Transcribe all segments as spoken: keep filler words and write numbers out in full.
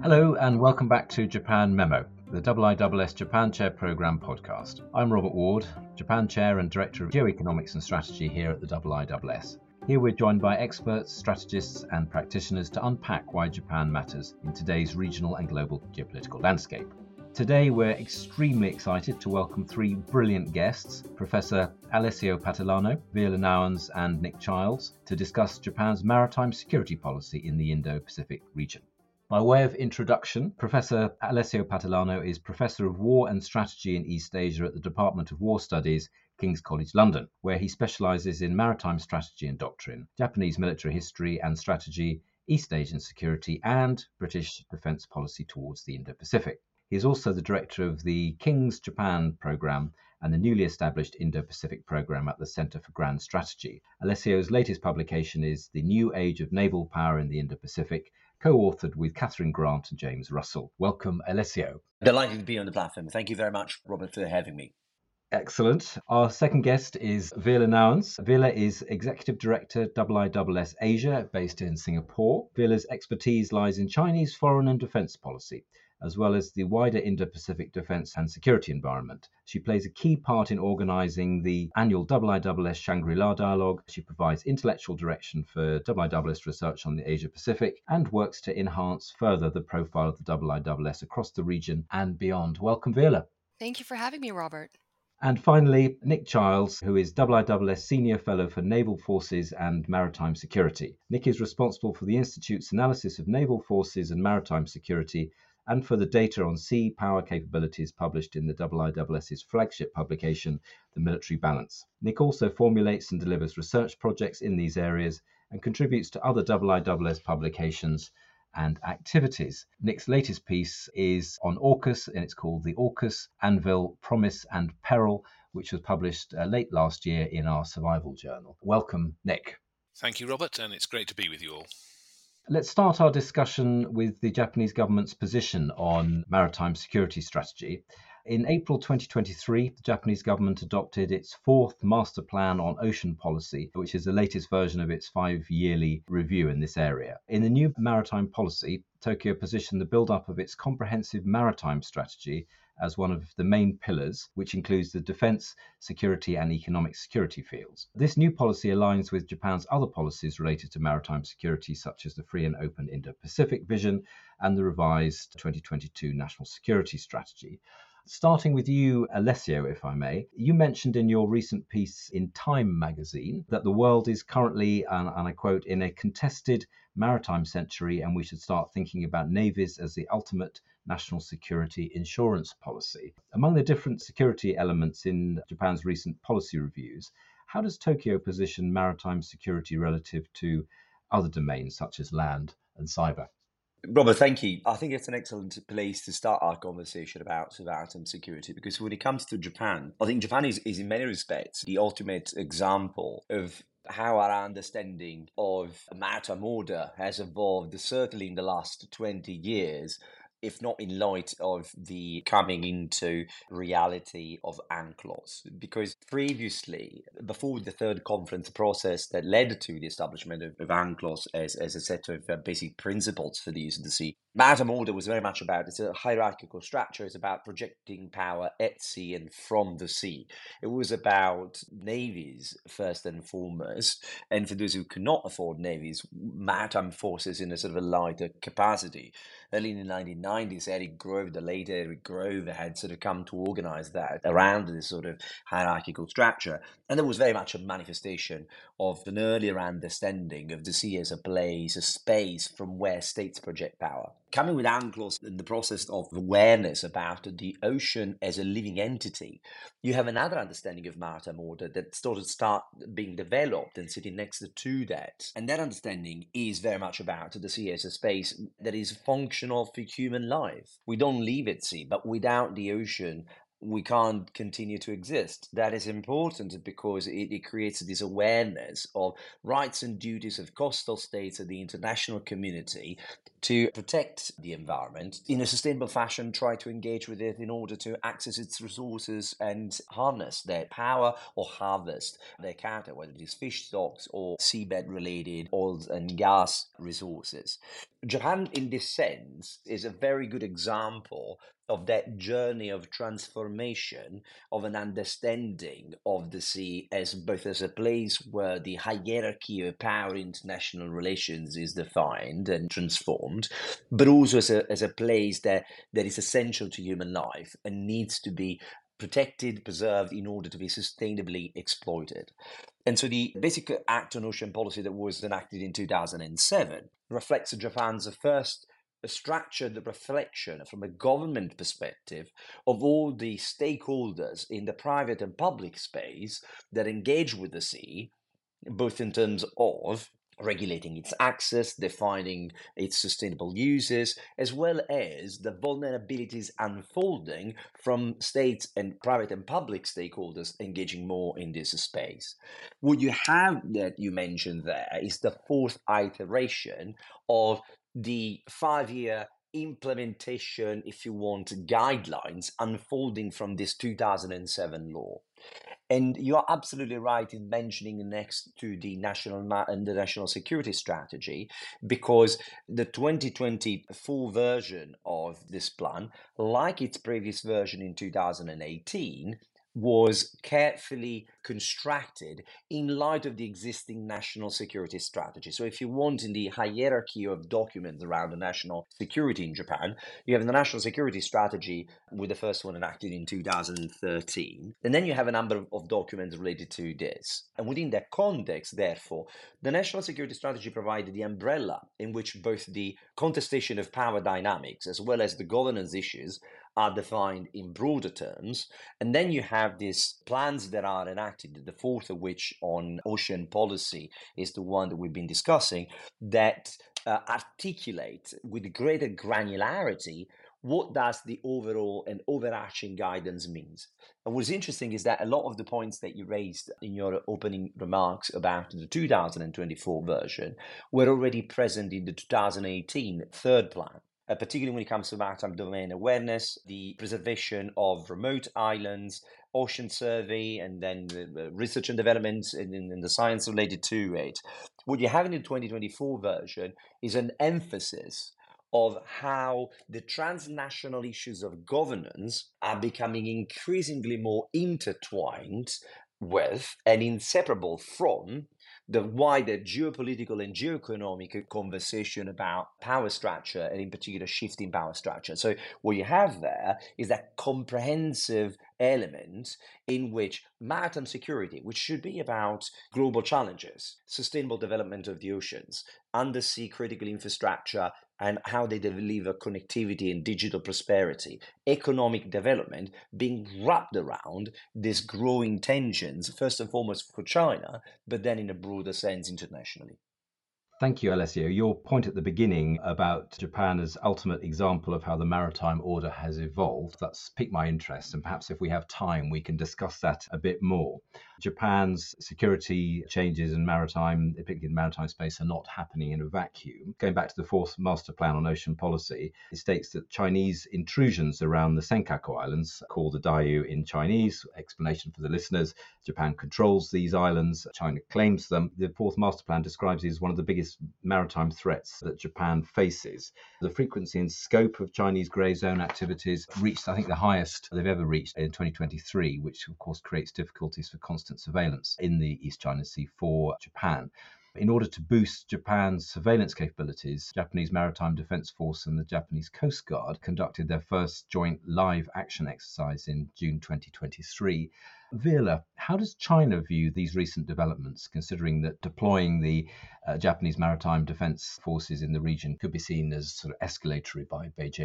Hello and welcome back to Japan Memo, the I I S S Japan Chair Programme podcast. I'm Robert Ward, Japan Chair and Director of Geoeconomics and Strategy here at the I I S S. Here we're joined by experts, strategists and practitioners to unpack why Japan matters in today's regional and global geopolitical landscape. Today we're extremely excited to welcome three brilliant guests, Professor Alessio Patalano, Veerle Nouwens and Nick Childs, to discuss Japan's maritime security policy in the Indo-Pacific region. By way of introduction, Professor Alessio Patalano is Professor of War and Strategy in East Asia at the Department of War Studies, King's College London, where he specialises in maritime strategy and doctrine, Japanese military history and strategy, East Asian security and British defence policy towards the Indo-Pacific. He is also the director of the King's Japan Programme and the newly established Indo-Pacific Programme at the Centre for Grand Strategy. Alessio's latest publication is The New Age of Naval Power in the Indo-Pacific, co-authored with Catherine Grant and James Russell. Welcome, Alessio. Delighted to be on the platform. Thank you very much, Robert, for having me. Excellent. Our second guest is Veerle Nouwens. Veerle is Executive Director I I S S Asia, based in Singapore. Veerle's expertise lies in Chinese foreign and defence policy, as well as the wider Indo-Pacific defence and security environment. She plays a key part in organising the annual I I S S Shangri-La Dialogue. She provides intellectual direction for I I S S research on the Asia-Pacific and works to enhance further the profile of the I I S S across the region and beyond. Welcome, Veerle. Thank you for having me, Robert. And finally, Nick Childs, who is I I S S Senior Fellow for Naval Forces and Maritime Security. Nick is responsible for the Institute's analysis of naval forces and maritime security and for the data on sea power capabilities published in the I I S S's flagship publication, The Military Balance. Nick also formulates and delivers research projects in these areas and contributes to other I I S S publications and activities. Nick's latest piece is on AUKUS, and it's called The AUKUS, Anvil, Promise and Peril, which was published uh, late last year in our Survival Journal. Welcome, Nick. Thank you, Robert, and it's great to be with you all. Let's start our discussion with the Japanese government's position on maritime security strategy. In April twenty twenty-three, the Japanese government adopted its fourth master plan on ocean policy, which is the latest version of its five-yearly review in this area. In the new maritime policy, Tokyo positioned the build-up of its comprehensive maritime strategy as one of the main pillars, which includes the defence, security and economic security fields. This new policy aligns with Japan's other policies related to maritime security, such as the Free and Open Indo-Pacific Vision and the revised twenty twenty-two National Security Strategy. Starting with you, Alessio, if I may, you mentioned in your recent piece in Time magazine that the world is currently, and, and I quote, in a contested maritime century, and we should start thinking about navies as the ultimate national security insurance policy. Among the different security elements in Japan's recent policy reviews, how does Tokyo position maritime security relative to other domains such as land and cyber? Robert, thank you. I think it's an excellent place to start our conversation about maritime security, because when it comes to Japan, I think Japan is, is in many respects the ultimate example of how our understanding of maritime order has evolved, certainly in the last twenty years, if not in light of the coming into reality of UNCLOS. Because previously, before the third conference process that led to the establishment of, of UNCLOS as, as a set of uh, basic principles for the use of the sea, maritime order was very much about, it's a hierarchical structure, it's about projecting power at sea and from the sea. It was about navies, first and foremost, and for those who could not afford navies, maritime forces in a sort of a lighter capacity. Early in the nineteen nineties, Eric Grove, the late Eric Grove, had sort of come to organize that around this sort of hierarchical structure. And there was very much a manifestation of an earlier understanding of the sea as a place, a space from where states project power. Coming with UNCLOS in the process of awareness about the ocean as a living entity, you have another understanding of maritime order that sort of start being developed and sitting next to that. And that understanding is very much about the sea as a space that is functional for human life. We don't live at sea, but without the ocean, we can't continue to exist. That is important because it, it creates this awareness of rights and duties of coastal states and the international community to protect the environment in a sustainable fashion, try to engage with it in order to access its resources and harness their power or harvest their character, whether it is fish stocks or seabed related oil and gas resources. Japan, in this sense, is a very good example of that journey of transformation of an understanding of the sea as both as a place where the hierarchy of power in international relations is defined and transformed, but also as a, as a place that, that is essential to human life and needs to be protected, preserved in order to be sustainably exploited. And so the basic Act on Ocean Policy that was enacted in two thousand seven reflects Japan's first structured reflection from a government perspective of all the stakeholders in the private and public space that engage with the sea, both in terms of regulating its access, defining its sustainable uses, as well as the vulnerabilities unfolding from states and private and public stakeholders engaging more in this space. What you have that you mentioned there is the fourth iteration of the five-year implementation, if you want, guidelines unfolding from this two thousand seven law. And you are absolutely right in mentioning next to the national ma- and the national security strategy, because the twenty twenty-four version of this plan, like its previous version in two thousand eighteen, was carefully constructed in light of the existing national security strategy. So if you want, in the hierarchy of documents around the national security in Japan, you have the national security strategy with the first one enacted in two thousand thirteen. And then you have a number of, of documents related to this. And within that context, therefore, the national security strategy provided the umbrella in which both the contestation of power dynamics as well as the governance issues are defined in broader terms. And then you have these plans that are enacted, the fourth of which on ocean policy is the one that we've been discussing, that uh, articulate with greater granularity what does the overall and overarching guidance means. And what's interesting is that a lot of the points that you raised in your opening remarks about the two thousand twenty-four version were already present in the two thousand eighteen third plan. Uh, particularly when it comes to maritime domain awareness, the preservation of remote islands, ocean survey, and then the research and development and, and the science related to it. What you have in the twenty twenty-four version is an emphasis of how the transnational issues of governance are becoming increasingly more intertwined with and inseparable from the wider geopolitical and geoeconomic conversation about power structure, and in particular shifting power structure. So what you have there is that comprehensive element in which maritime security, which should be about global challenges, sustainable development of the oceans, undersea critical infrastructure, and how they deliver connectivity and digital prosperity, economic development, being wrapped around these growing tensions, first and foremost for China, but then in a broader sense internationally. Thank you, Alessio. Your point at the beginning about Japan as ultimate example of how the maritime order has evolved, that's piqued my interest. And perhaps if we have time, we can discuss that a bit more. Japan's security changes in maritime, particularly in the maritime space, are not happening in a vacuum. Going back to the fourth master plan on ocean policy, it states that Chinese intrusions around the Senkaku Islands, called the Diaoyu in Chinese, explanation for the listeners, Japan controls these islands, China claims them. The fourth master plan describes it as one of the biggest maritime threats that Japan faces. The frequency and scope of Chinese grey zone activities reached, I think, the highest they've ever reached in twenty twenty-three, which of course creates difficulties for constant surveillance in the East China Sea for Japan. In order to boost Japan's surveillance capabilities, Japanese Maritime Defense Force and the Japanese Coast Guard conducted their first joint live action exercise in June twenty twenty-three. Veerle, how does China view these recent developments, considering that deploying the uh, Japanese Maritime Defense Forces in the region could be seen as sort of escalatory by Beijing?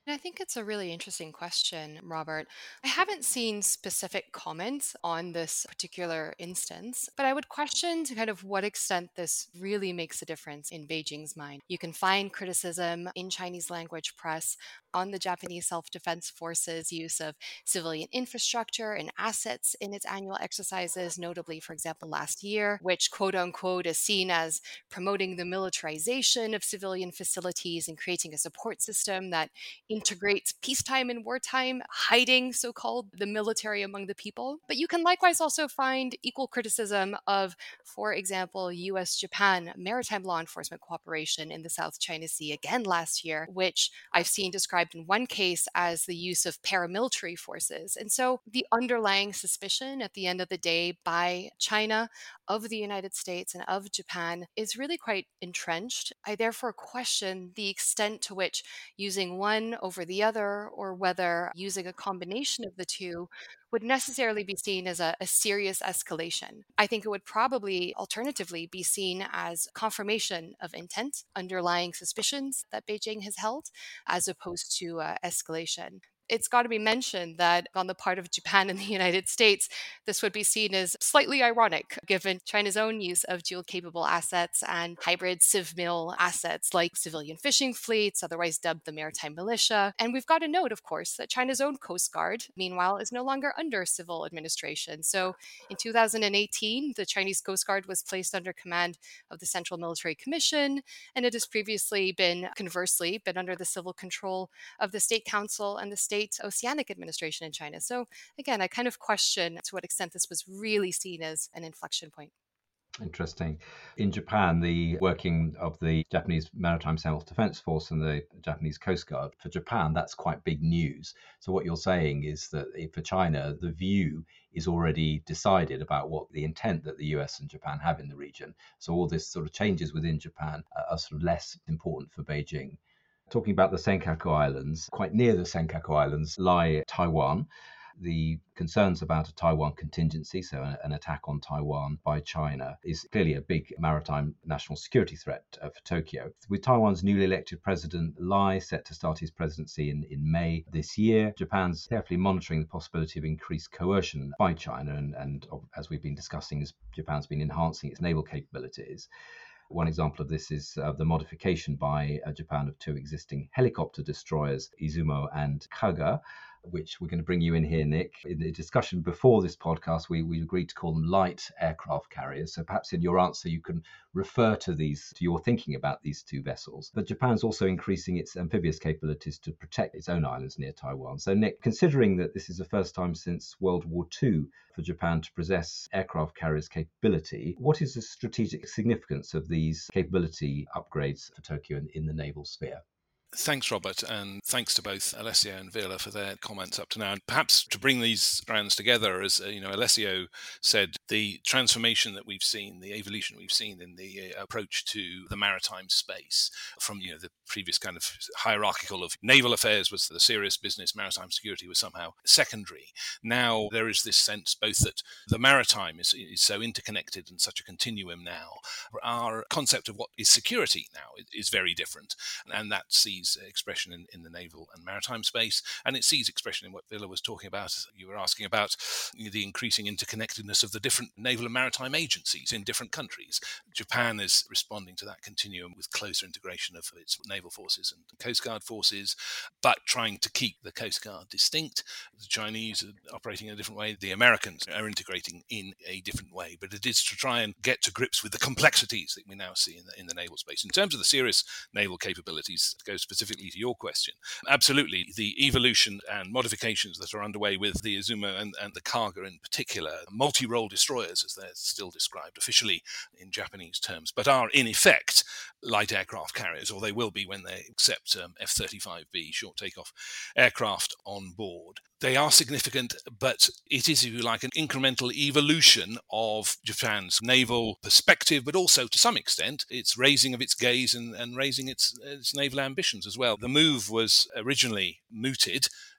And I think it's a really interesting question, Robert. I haven't seen specific comments on this particular instance, but I would question to kind of what extent this really makes a difference in Beijing's mind. You can find criticism in Chinese language press on the Japanese self-defense forces' use of civilian infrastructure and assets in its annual exercises, notably, for example, last year, which quote unquote is seen as promoting the militarization of civilian facilities and creating a support system that integrates peacetime and wartime, hiding so called the military among the people. But you can likewise also find equal criticism of, for example, U S Japan maritime law enforcement cooperation in the South China Sea again last year, which I've seen described in one case as the use of paramilitary forces. And so the underlying suspicion at the end of the day by China of the United States and of Japan is really quite entrenched. I therefore question the extent to which using one over the other, or whether using a combination of the two, would necessarily be seen as a, a serious escalation. I think it would probably alternatively be seen as confirmation of intent, underlying suspicions that Beijing has held, as opposed to uh, escalation. It's got to be mentioned that on the part of Japan and the United States, this would be seen as slightly ironic given China's own use of dual capable assets and hybrid civ-mil assets like civilian fishing fleets, otherwise dubbed the maritime militia. And we've got to note, of course, that China's own Coast Guard, meanwhile, is no longer under civil administration. So in two thousand eighteen, the Chinese Coast Guard was placed under command of the Central Military Commission, and it has previously been, conversely, been under the civil control of the State Council and the State Oceanic Administration in China. So again, I kind of question to what extent this was really seen as an inflection point. Interesting. In Japan, the working of the Japanese Maritime Self-Defense Force and the Japanese Coast Guard, for Japan, that's quite big news. So what you're saying is that for China, the view is already decided about what the intent that the U S and Japan have in the region. So all this sort of changes within Japan are sort of less important for Beijing. Talking about the Senkaku Islands, quite near the Senkaku Islands lie Taiwan. The concerns about a Taiwan contingency, so an attack on Taiwan by China, is clearly a big maritime national security threat uh, for Tokyo. With Taiwan's newly elected president Lai set to start his presidency in, in May this year, Japan's carefully monitoring the possibility of increased coercion by China, and, and as we've been discussing, as Japan's been enhancing its naval capabilities. One example of this is uh, the modification by uh, Japan of two existing helicopter destroyers, Izumo and Kaga, which we're going to bring you in here, Nick. In the discussion before this podcast, we, we agreed to call them light aircraft carriers. So perhaps in your answer, you can refer to these, to your thinking about these two vessels. But Japan's also increasing its amphibious capabilities to protect its own islands near Taiwan. So Nick, considering that this is the first time since World War Two for Japan to possess aircraft carriers capability, what is the strategic significance of these capability upgrades for Tokyo in, in the naval sphere? Thanks, Robert, and thanks to both Alessio and Viola for their comments up to now. And perhaps to bring these strands together, as uh, you know, Alessio said, the transformation that we've seen, the evolution we've seen in the uh, approach to the maritime space from, you know, the previous kind of hierarchical of naval affairs was the serious business, maritime security was somehow secondary. Now there is this sense both that the maritime is, is so interconnected and such a continuum now. Our concept of what is security now is, is very different, and that sees expression in, in the naval and maritime space, and it sees expression in what Villa was talking about. You were asking about the increasing interconnectedness of the different naval and maritime agencies in different countries. Japan is responding to that continuum with closer integration of its naval forces and Coast Guard forces, but trying to keep the Coast Guard distinct. The Chinese are operating in a different way. The Americans are integrating in a different way, but it is to try and get to grips with the complexities that we now see in the, in the naval space. In terms of the serious naval capabilities, it goes specifically to your question, absolutely, the evolution and modifications that are underway with the Izumo and, and the Kaga in particular, multi-role destroyers as they're still described officially in Japanese terms, but are in effect light aircraft carriers, or they will be when they accept um, F thirty-five B short takeoff aircraft on board. They are significant, but it is, if you like, an incremental evolution of Japan's naval perspective, but also, to some extent, its raising of its gaze and, and raising its, its naval ambitions as well. The move was originally mooted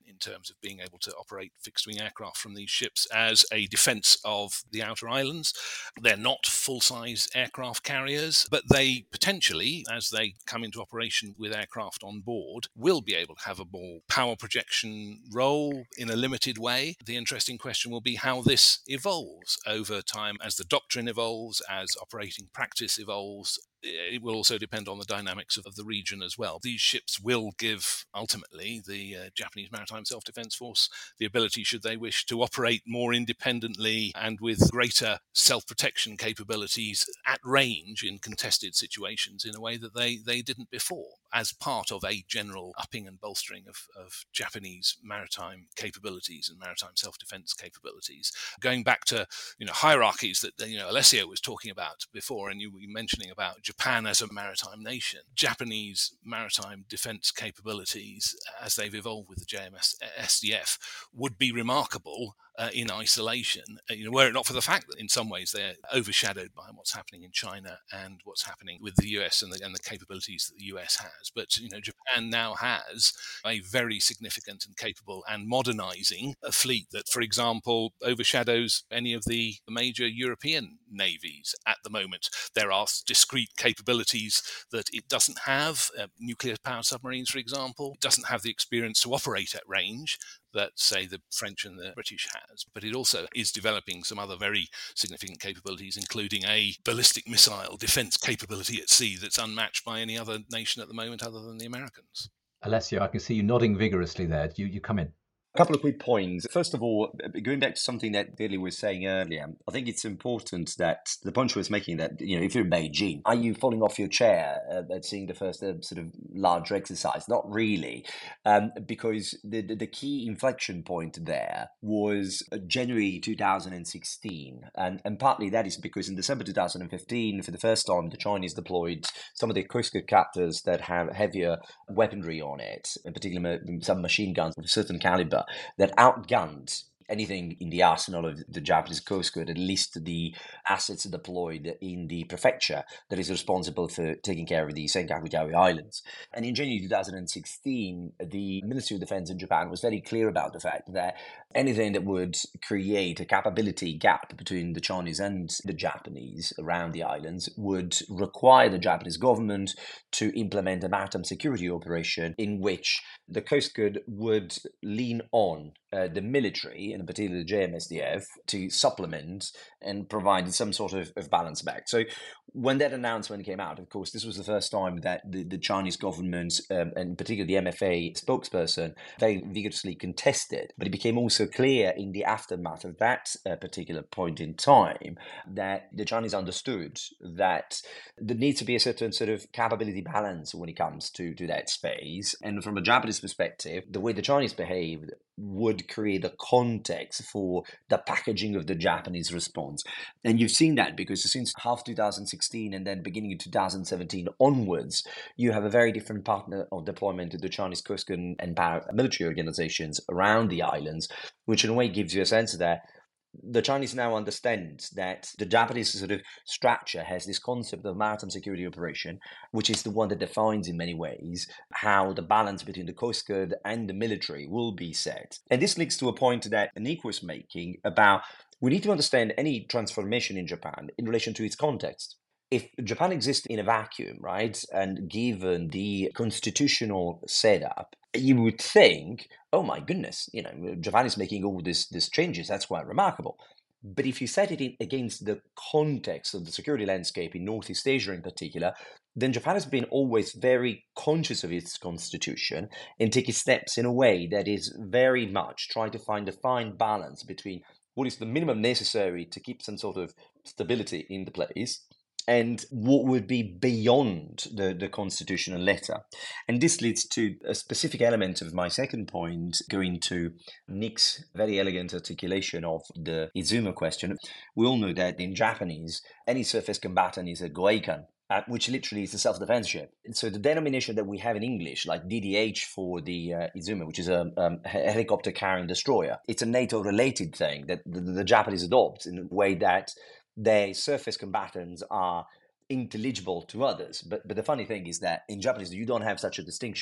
in terms of being able to operate fixed-wing aircraft from these ships as a defence of the outer islands. They're not full-size aircraft carriers, but they potentially, as they come into operation with aircraft on board, will be able to have a more power projection role in a limited way. The interesting question will be how this evolves over time as the doctrine evolves, as operating practice evolves. It will also depend on the dynamics of the region as well. These ships will give, ultimately, the uh, Japanese Maritime Self-Defense Force the ability, should they wish, to operate more independently and with greater self-protection capabilities at range in contested situations in a way that they, they didn't before, as part of a general upping and bolstering of, of Japanese maritime capabilities and maritime self-defense capabilities. Going back to, you know, hierarchies that, you know, Alessio was talking about before, and you were mentioning about Japan as a maritime nation. Japanese maritime defense capabilities, as they've evolved with the J M S D F, would be remarkable uh, in isolation, uh, you know, were it not for the fact that in some ways they're overshadowed by what's happening in China and what's happening with the U S and the, and the capabilities that the U S has. But, you know, Japan now has a very significant and capable and modernizing a fleet that, for example, overshadows any of the major European navies at the moment. There are discrete capabilities that it doesn't have, uh, nuclear-powered submarines, for example. It doesn't have the experience to operate at range that, say, the French and the British has. But it also is developing some other very significant capabilities, including a ballistic missile defense capability at sea that's unmatched by any other nation at the moment other than the Americans. Alessio, I can see you nodding vigorously there. You, you come in. A couple of quick points. First of all, going back to something that Billy was saying earlier, I think it's important that the point was making that, you know, if you're in Beijing, are you falling off your chair uh, at seeing the first uh, sort of large exercise? Not really, um, because the, the the key inflection point there was January two thousand sixteen, and and partly that is because in December two thousand fifteen, for the first time, the Chinese deployed some of the Coast Guard captors that have heavier weaponry on it, in particular some machine guns of a certain caliber, that outgunned anything in the arsenal of the Japanese Coast Guard, at least the assets deployed in the prefecture that is responsible for taking care of the Senkaku Yaoi Islands. And in January two thousand sixteen, the Ministry of Defense in Japan was very clear about the fact that anything that would create a capability gap between the Chinese and the Japanese around the islands would require the Japanese government to implement a maritime security operation in which the Coast Guard would lean on uh, the military, in particular the J M S D F, to supplement and provide some sort of, of balance back. So when that announcement came out, of course, this was the first time that the, the Chinese government, um, and particularly the M F A spokesperson, very vigorously contested. But it became also clear in the aftermath of that uh, particular point in time that the Chinese understood that there needs to be a certain sort of capability balance when it comes to, to that space. And from a Japanese perspective, the way the Chinese behaved would create a context for the packaging of the Japanese response. And you've seen that because since half two thousand sixteen and then beginning of two thousand seventeen onwards, you have a very different partner of deployment to the Chinese Coast Guard and paramilitary organizations around the islands, which in a way gives you a sense that the Chinese now understand that the Japanese sort of structure has this concept of maritime security operation, which is the one that defines in many ways how the balance between the Coast Guard and the military will be set. And this links to a point that Nico was making about we need to understand any transformation in Japan in relation to its context. If Japan exists in a vacuum, right, and given the constitutional setup, you would think, oh my goodness, you know, Japan is making all this these changes. That's quite remarkable. But if you set it in against the context of the security landscape in Northeast Asia in particular, then Japan has been always very conscious of its constitution and taking steps in a way that is very much trying to find a fine balance between what is the minimum necessary to keep some sort of stability in the place and what would be beyond the, the constitutional letter. And this leads to a specific element of my second point, going to Nick's very elegant articulation of the Izuma question. We all know that in Japanese, any surface combatant is a goeikan, Uh, which literally is a self-defense ship. And so the denomination that we have in English, like D D H for the uh, Izuma, which is a um, helicopter carrying destroyer, it's a NATO-related thing that the, the Japanese adopt in a way that their surface combatants are intelligible to others. But but the funny thing is that in Japanese, you don't have such a distinction.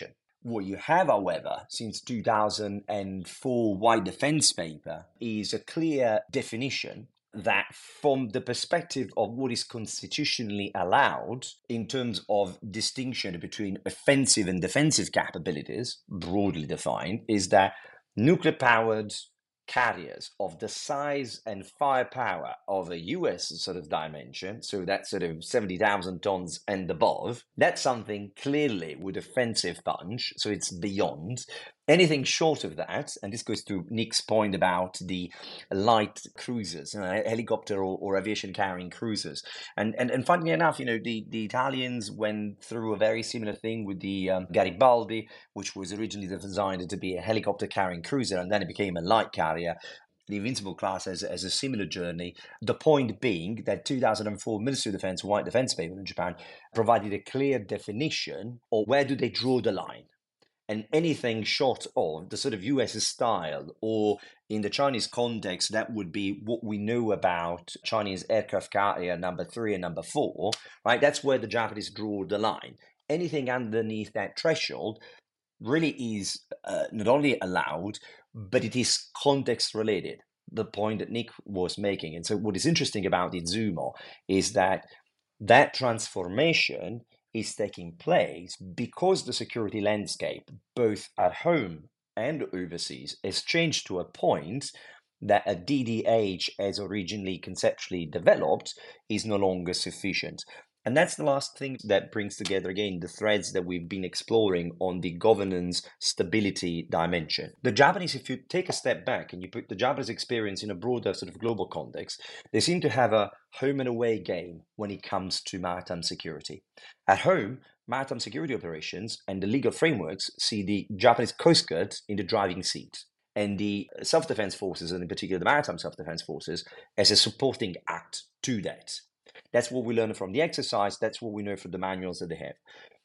What you have, however, since two thousand four White Defense paper is a clear definition that from the perspective of what is constitutionally allowed in terms of distinction between offensive and defensive capabilities, broadly defined, is that nuclear-powered carriers of the size and firepower of a U S sort of dimension, so that's sort of seventy thousand tons and above, that's something clearly with offensive punch, so it's beyond. Anything short of that, and this goes to Nick's point about the light cruisers, uh, helicopter or, or aviation carrying cruisers. And, and and funnily enough, you know, the, the Italians went through a very similar thing with the um, Garibaldi, which was originally designed to be a helicopter carrying cruiser, and then it became a light carrier. The Invincible class has, has a similar journey. The point being that two thousand four Ministry of Defense White Defense paper in Japan provided a clear definition of where do they draw the line. And anything short of the sort of U S style, or in the Chinese context, that would be what we know about Chinese aircraft carrier number three and number four, right? That's where the Japanese draw the line. Anything underneath that threshold really is uh, not only allowed, but it is context related, the point that Nick was making. And so what is interesting about Izumo is that that transformation is taking place because the security landscape, both at home and overseas, has changed to a point that a D D H, as originally conceptually developed, is no longer sufficient. And that's the last thing that brings together, again, the threads that we've been exploring on the governance stability dimension. The Japanese, if you take a step back and you put the Japanese experience in a broader sort of global context, they seem to have a home and away game when it comes to maritime security. At home, maritime security operations and the legal frameworks see the Japanese Coast Guard in the driving seat, and the self-defense forces, and in particular the maritime self-defense forces, as a supporting act to that. That's what we learn from the exercise. That's what we know from the manuals that they have.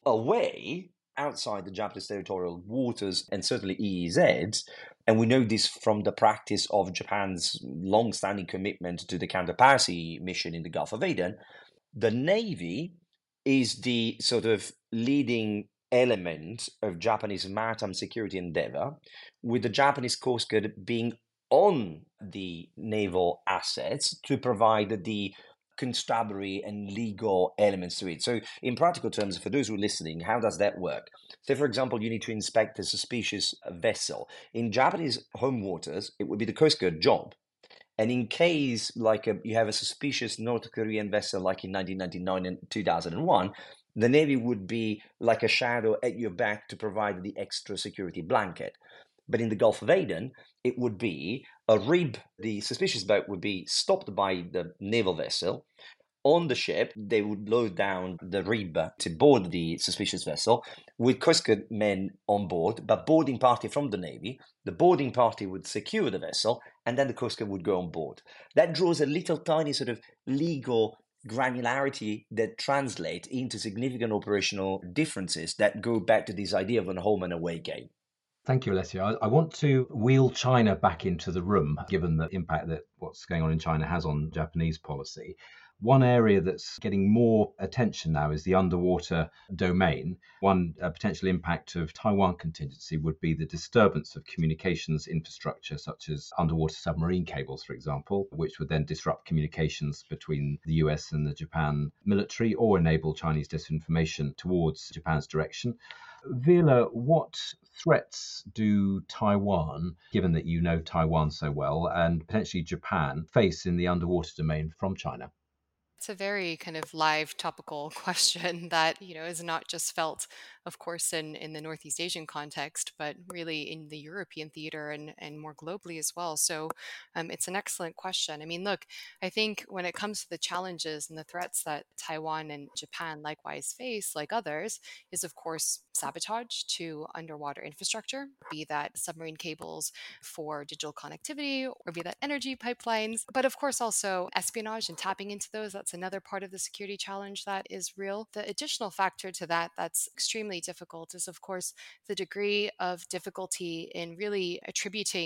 Away, outside the Japanese territorial waters, and certainly E E Z, and we know this from the practice of Japan's long-standing commitment to the counter-piracy mission in the Gulf of Aden, the Navy is the sort of leading element of Japanese maritime security endeavor, with the Japanese Coast Guard being on the naval assets to provide the constabulary and legal elements to it. So in practical terms, for those who are listening, how does that work? So for example, you need to inspect a suspicious vessel. In Japanese home waters, it would be the Coast Guard job. And in case like a, you have a suspicious North Korean vessel like in nineteen ninety-nine and two thousand one, the Navy would be like a shadow at your back to provide the extra security blanket. But in the Gulf of Aden, it would be a rib. The suspicious boat would be stopped by the naval vessel. On the ship, they would load down the rib to board the suspicious vessel with Coast Guard men on board, but boarding party from the Navy. The boarding party would secure the vessel, and then the Coast Guard would go on board. That draws a little tiny sort of legal granularity that translates into significant operational differences that go back to this idea of a home and away game. Thank you, Alessio. I, I want to wheel China back into the room, given the impact that what's going on in China has on Japanese policy. One area that's getting more attention now is the underwater domain. One uh, potential impact of Taiwan contingency would be the disturbance of communications infrastructure, such as underwater submarine cables, for example, which would then disrupt communications between the U S and the Japan military or enable Chinese disinformation towards Japan's direction. Vila, what threats do Taiwan, given that you know Taiwan so well, and potentially Japan, face in the underwater domain from China? It's a very kind of live topical question that, you know, is not just felt, of course, in, in the Northeast Asian context, but really in the European theater and, and more globally as well. So um, it's an excellent question. I mean, look, I think when it comes to the challenges and the threats that Taiwan and Japan likewise face, like others, is of course sabotage to underwater infrastructure, be that submarine cables for digital connectivity or be that energy pipelines, but of course also espionage and tapping into those. That's another part of the security challenge that is real. The additional factor to that that's extremely difficult is, of course, the degree of difficulty in really attributing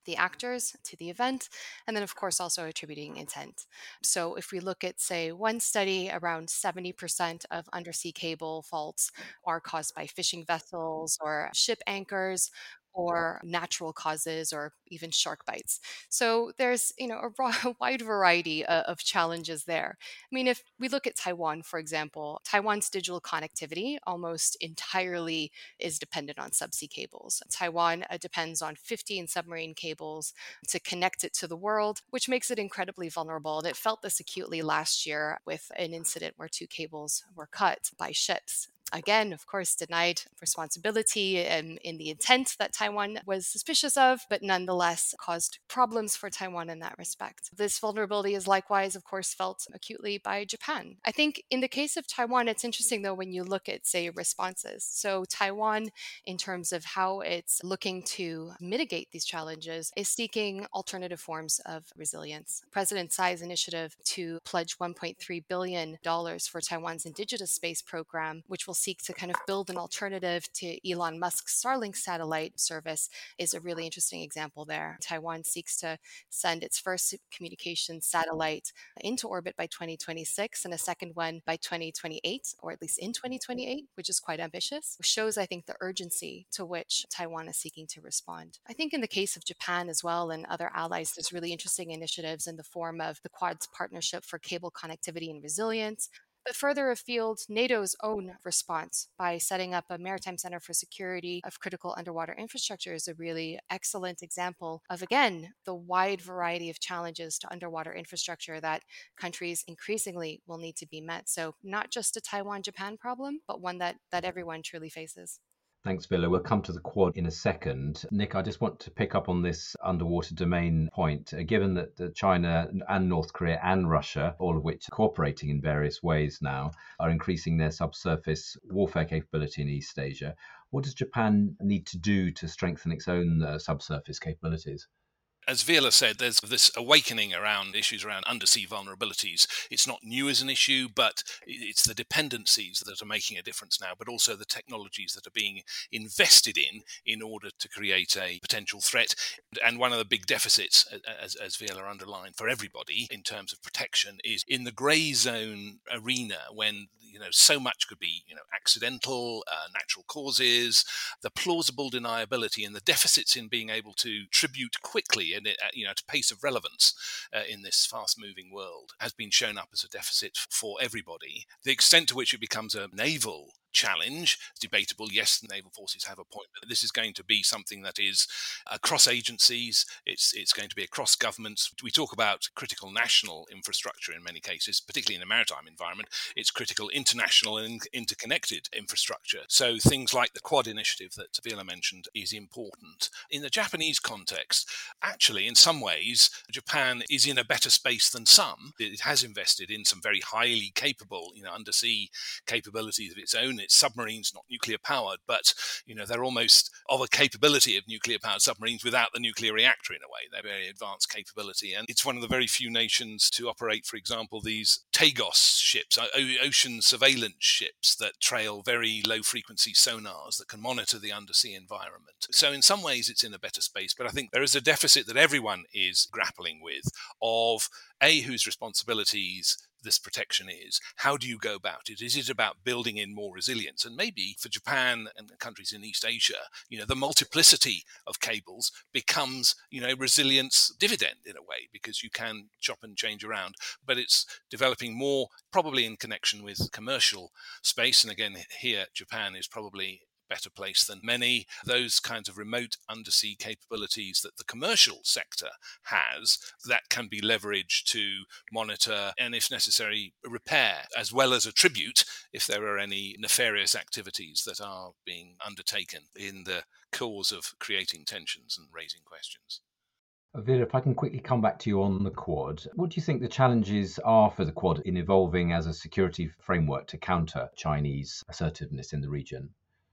the actors to the event, and then, of course, also attributing intent. So if we look at, say, one study, around seventy percent of undersea cable faults are caused by fishing vessels or ship anchors or natural causes or even shark bites. So there's, you know, a, ro- a wide variety uh, of challenges there. I mean, if we look at Taiwan, for example, Taiwan's digital connectivity almost entirely is dependent on subsea cables. Taiwan uh, depends on fifteen submarine cables to connect it to the world, which makes it incredibly vulnerable. And it felt this acutely last year with an incident where two cables were cut by ships. Again, of course, denied responsibility in, in the intent that Taiwan was suspicious of, but nonetheless caused problems for Taiwan in that respect. This vulnerability is likewise, of course, felt acutely by Japan. I think in the case of Taiwan, it's interesting, though, when you look at, say, responses. So Taiwan, in terms of how it's looking to mitigate these challenges, is seeking alternative forms of resilience. President Tsai's initiative to pledge one point three billion dollars for Taiwan's indigenous space program, which will seek to kind of build an alternative to Elon Musk's Starlink satellite service, is a really interesting example there. Taiwan seeks to send its first communications satellite into orbit by twenty twenty-six and a second one by twenty twenty-eight, or at least in twenty twenty-eight, which is quite ambitious. It shows, I think, the urgency to which Taiwan is seeking to respond. I think in the case of Japan as well and other allies, there's really interesting initiatives in the form of the Quad's Partnership for Cable Connectivity and Resilience. But further afield, NATO's own response by setting up a Maritime Center for Security of Critical Underwater Infrastructure is a really excellent example of, again, the wide variety of challenges to underwater infrastructure that countries increasingly will need to be met. So not just a Taiwan-Japan problem, but one that, that everyone truly faces. Thanks, Villa. We'll come to the Quad in a second. Nick, I just want to pick up on this underwater domain point. Uh, given that uh, China and North Korea and Russia, all of which are cooperating in various ways now, are increasing their subsurface warfare capability in East Asia, what does Japan need to do to strengthen its own uh, subsurface capabilities? As Vila said, there's this awakening around issues around undersea vulnerabilities. It's not new as an issue, but it's the dependencies that are making a difference now, but also the technologies that are being invested in in order to create a potential threat. And one of the big deficits, as, as Vila underlined, for everybody in terms of protection is in the grey zone arena when, you know, so much could be, you know, accidental, uh, natural causes, the plausible deniability and the deficits in being able to tribute quickly and, you know, to pace of relevance uh, in this fast-moving world has been shown up as a deficit for everybody. The extent to which it becomes a naval challenge is debatable. Yes, the naval forces have a point, but this is going to be something that is across agencies. It's it's going to be across governments. We talk about critical national infrastructure in many cases, particularly in the maritime environment. It's critical international and interconnected infrastructure. So things like the Quad initiative that Vila mentioned is important. In the Japanese context, actually, in some ways, Japan is in a better space than some. It has invested in some very highly capable, you know, undersea capabilities of its own. It's submarines, not nuclear powered, but, you know, they're almost of a capability of nuclear powered submarines without the nuclear reactor in a way. They're very advanced capability. And it's one of the very few nations to operate, for example, these Tagos ships, ocean surveillance ships that trail very low frequency sonars that can monitor the undersea environment. So in some ways it's in a better space, but I think there is a deficit that everyone is grappling with of A, whose responsibilities this protection is. How do you go about it? Is it about building in more resilience? And maybe for Japan and the countries in East Asia, you know, the multiplicity of cables becomes, you know, resilience dividend in a way, because you can chop and change around. But it's developing more, probably in connection with commercial space. And again, here, Japan is probably better place than many. Those kinds of remote undersea capabilities that the commercial sector has that can be leveraged to monitor and, if necessary, repair, as well as attribute if there are any nefarious activities that are being undertaken in the cause of creating tensions and raising questions. Vila, if I can quickly come back to you on the Quad, what do you think the challenges are for the Quad in evolving as a security framework to counter Chinese assertiveness in the region?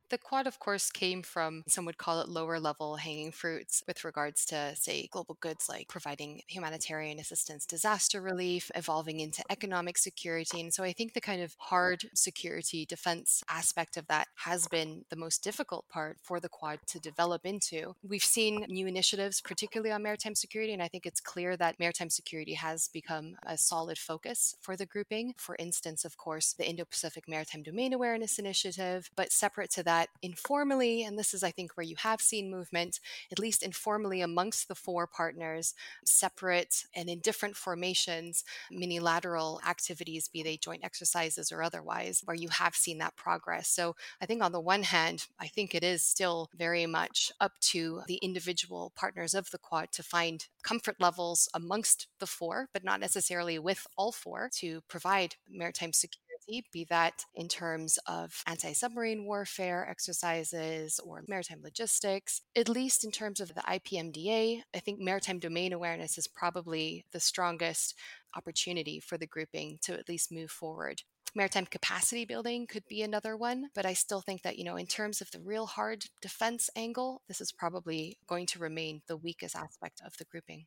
The Quad, of course, came from, some would call it lower level hanging fruits with regards to, say, global goods like providing humanitarian assistance, disaster relief, evolving into economic security. And so I think the kind of hard security defense aspect of that has been the most difficult part for the Quad to develop into. We've seen new initiatives, particularly on maritime security, and I think it's clear that maritime security has become a solid focus for the grouping. For instance, of course, the Indo-Pacific Maritime Domain Awareness Initiative, but separate to that, informally, and this is, I think, where you have seen movement, at least informally amongst the four partners, separate and in different formations, minilateral activities, be they joint exercises or otherwise, where you have seen that progress. So I think on the one hand, I think it is still very much up to the individual partners of the Quad to find comfort levels amongst the four, but not necessarily with all four, to provide maritime security, be that in terms of anti-submarine warfare exercises or maritime logistics. At least in terms of the I P M D A, I think maritime domain awareness is probably the strongest opportunity for the grouping to at least move forward. Maritime capacity building could be another one, but I still think that, you know, in terms of the real hard defense angle, this is probably going to remain the weakest aspect of the grouping.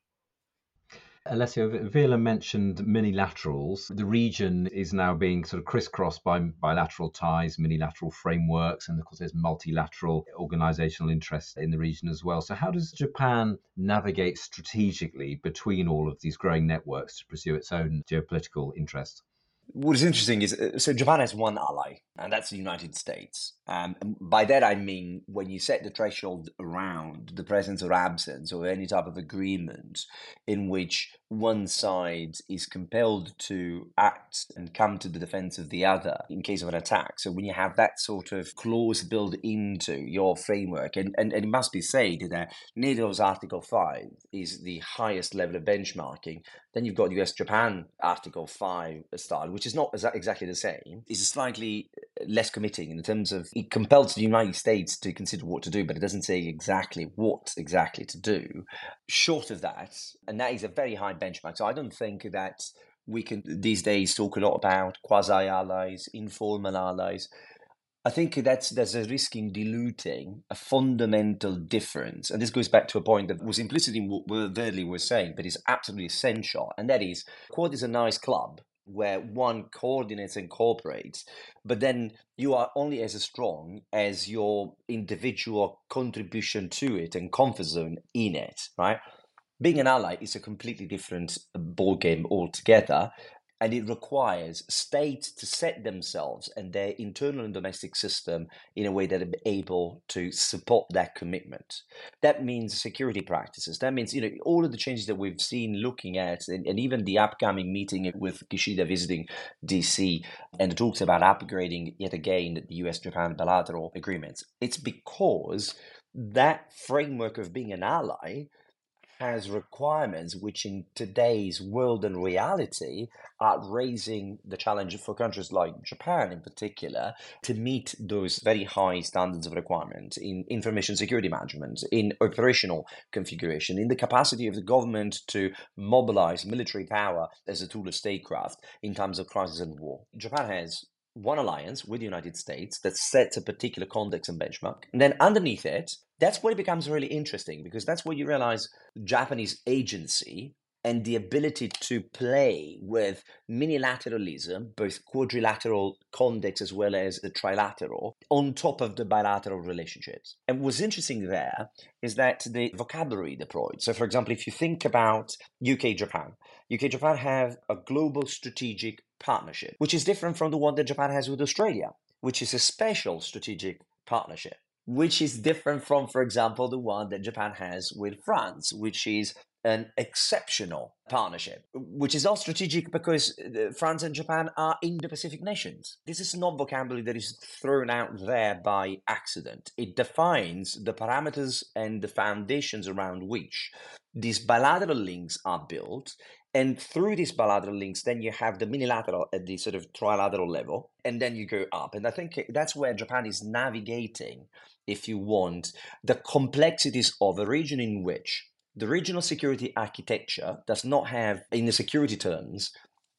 Alessio, Vela mentioned minilaterals. The region is now being sort of crisscrossed by bilateral ties, minilateral frameworks, and of course there's multilateral organizational interests in the region as well. So how does Japan navigate strategically between all of these growing networks to pursue its own geopolitical interests? What is interesting is, uh, so Japan has one ally, and that's the United States. Um, and by that I mean, when you set the threshold around the presence or absence of any type of agreement in which one side is compelled to act and come to the defense of the other in case of an attack. So when you have that sort of clause built into your framework, and, and, and it must be said that NATO's Article five is the highest level of benchmarking. Then you've got U S Japan Article five style, which is not exactly the same. It's slightly less committing in terms of it compels the United States to consider what to do, but it doesn't say exactly what exactly to do. Short of that, and that is a very high benchmark. So I don't think that we can these days talk a lot about quasi-allies, informal allies. I think that's there's a risk in diluting a fundamental difference. And this goes back to a point that was implicit in what Verley was saying, but is absolutely essential. And that is, Quad is a nice club where one coordinates and cooperates, but then you are only as strong as your individual contribution to it and comfort zone in it, right? Being an ally is a completely different ballgame altogether. And it requires states to set themselves and their internal and domestic system in a way that are able to support that commitment. That means security practices. That means, you know, all of the changes that we've seen looking at, and, and even the upcoming meeting with Kishida visiting D C and talks about upgrading yet again the U S Japan bilateral agreements. It's because that framework of being an ally has requirements which in today's world and reality are raising the challenge for countries like Japan in particular to meet those very high standards of requirement in information security management, in operational configuration, in the capacity of the government to mobilize military power as a tool of statecraft in times of crisis and war. Japan has one alliance with the United States that sets a particular context and benchmark. And then underneath it, that's where it becomes really interesting, because that's where you realize Japanese agency and the ability to play with minilateralism, both quadrilateral context as well as the trilateral, on top of the bilateral relationships. And what's interesting there is that the vocabulary deployed. So, for example, if you think about U K-Japan, U K-Japan have a global strategic partnership, which is different from the one that Japan has with Australia, which is a special strategic partnership, which is different from, for example, the one that Japan has with France, which is an exceptional partnership, which is all strategic because France and Japan are Indo-Pacific nations. This is not vocabulary that is thrown out there by accident. It defines the parameters and the foundations around which these bilateral links are built. And through these bilateral links, then you have the minilateral at the sort of trilateral level, and then you go up. And I think that's where Japan is navigating, if you want, the complexities of a region in which the regional security architecture does not have, in the security terms,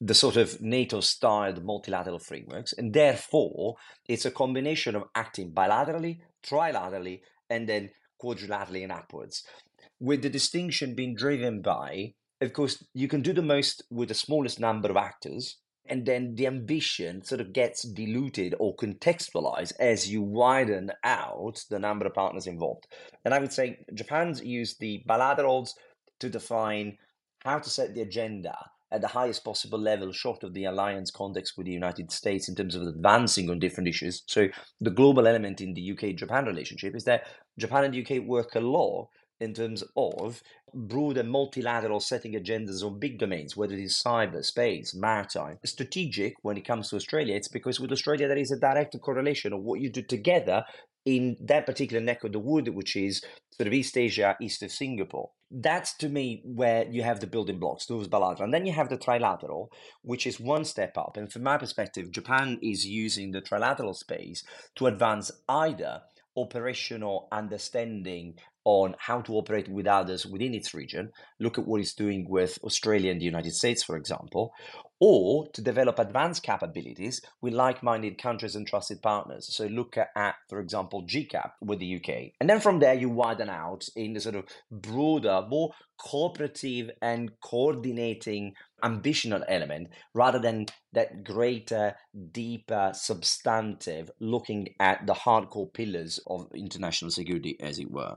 the sort of NATO-styled multilateral frameworks, and therefore it's a combination of acting bilaterally, trilaterally, and then quadrilaterally and upwards, with the distinction being driven by, of course, you can do the most with the smallest number of actors, and then the ambition sort of gets diluted or contextualized as you widen out the number of partners involved. And I would say Japan's used the bilaterals to define how to set the agenda at the highest possible level, short of the alliance context with the United States in terms of advancing on different issues. So the global element in the U K-Japan relationship is that Japan and the U K work a lot in terms of broader multilateral setting agendas on big domains, whether it is cyber, space, maritime. Strategic, when it comes to Australia, it's because with Australia there is a direct correlation of what you do together in that particular neck of the wood, which is sort of East Asia, east of Singapore. That's, to me, where you have the building blocks, those bilateral. And then you have the trilateral, which is one step up. And from my perspective, Japan is using the trilateral space to advance either operational understanding on how to operate with others within its region, look at what it's doing with Australia and the United States, for example, or to develop advanced capabilities with like-minded countries and trusted partners. So look at, at, for example, G CAP with the U K. And then from there, you widen out in the sort of broader, more cooperative and coordinating ambitional element, rather than that greater, deeper, substantive looking at the hardcore pillars of international security, as it were.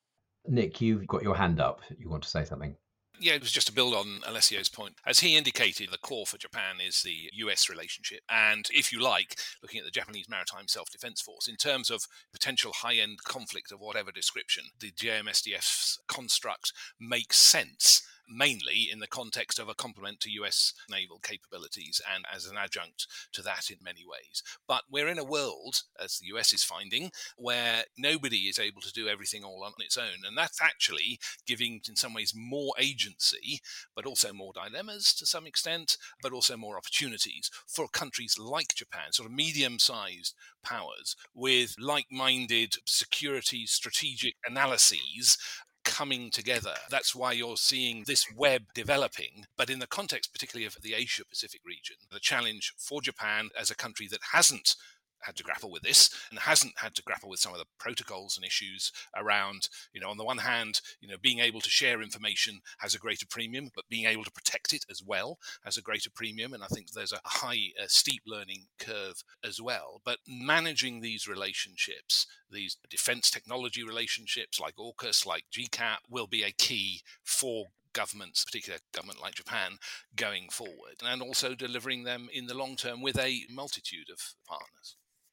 Nick, you've got your hand up. You want to say something? Yeah, it was just to build on Alessio's point. As he indicated, the core for Japan is the U S relationship. And if you like, looking at the Japanese Maritime Self-Defense Force, in terms of potential high-end conflict of whatever description, the J M S D F's construct makes sense, mainly in the context of a complement to U S naval capabilities and as an adjunct to that in many ways. But we're in a world, as the U S is finding, where nobody is able to do everything all on its own. And that's actually giving, in some ways, more agency, but also more dilemmas to some extent, but also more opportunities for countries like Japan, sort of medium-sized powers with like-minded security strategic analyses coming together. That's why you're seeing this web developing. But in the context particularly of the Asia Pacific region, the challenge for Japan as a country that hasn't had to grapple with this and hasn't had to grapple with some of the protocols and issues around, you know, on the one hand, you know, being able to share information has a greater premium, but being able to protect it as well has a greater premium. And I think there's a high, uh, steep learning curve as well. But managing these relationships, these defense technology relationships like AUKUS, like G CAP, will be a key for governments, particularly a government like Japan, going forward, and also delivering them in the long term with a multitude of partners.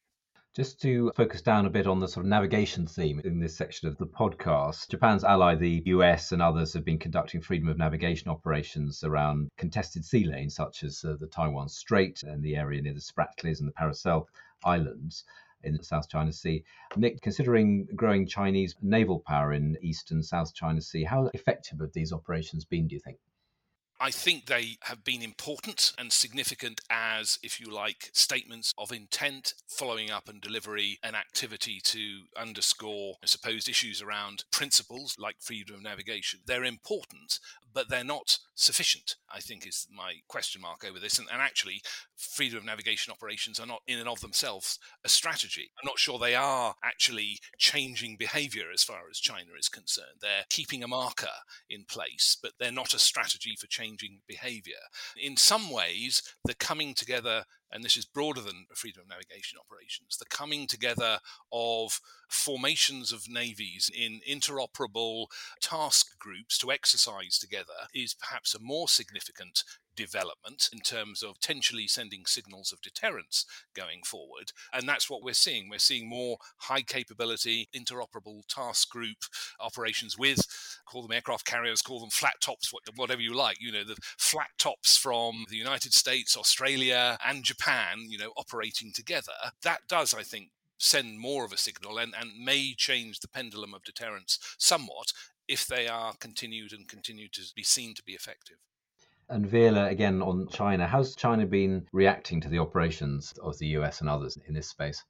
Just to focus down a bit on the sort of navigation theme in this section of the podcast, Japan's ally, the U S, and others have been conducting freedom of navigation operations around contested sea lanes, such as uh, the Taiwan Strait and the area near the Spratlys and the Paracel Islands in the South China Sea. Nick, considering growing Chinese naval power in East and South China Sea, how effective have these operations been, do you think? I think they have been important and significant as, if you like, statements of intent, following up and delivery, and activity to underscore supposed issues around principles like freedom of navigation. They're important, but they're not sufficient, I think is my question mark over this. And, and actually, freedom of navigation operations are not in and of themselves a strategy. I'm not sure they are actually changing behavior as far as China is concerned. They're keeping a marker in place, but they're not a strategy for change changing behavior. In some ways, the coming together, and this is broader than freedom of navigation operations, the coming together of formations of navies in interoperable task groups to exercise together is perhaps a more significant development in terms of potentially sending signals of deterrence going forward. And that's what we're seeing. We're seeing more high capability, interoperable task group operations with, call them aircraft carriers, call them flat tops, whatever you like, you know, the flat tops from the United States, Australia, and Japan, you know, operating together. That does, I think, send more of a signal and, and may change the pendulum of deterrence somewhat if they are continued and continue to be seen to be effective. And Veerle, again on China, how's China been reacting to the operations of the U S and others in this space?